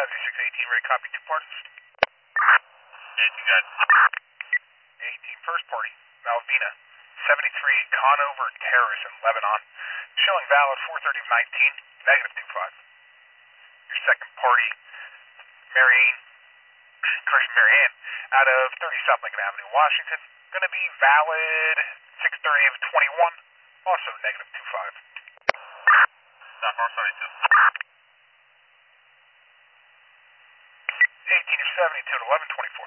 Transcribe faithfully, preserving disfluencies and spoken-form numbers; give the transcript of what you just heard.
six eighteen, ready, copy, two parties. eighteen got eighteen, first party, Malvina, seventy-three, Conover Terrace in Lebanon, showing valid four thirty of nineteen, negative two five. Your second party, Marianne, correction, Marianne, out of thirty South Lincoln Avenue, Washington, going to be valid six thirty of twenty-one, also negative two five. South four seventy-two. eighteen, you're seventy-two at eleven twenty-four.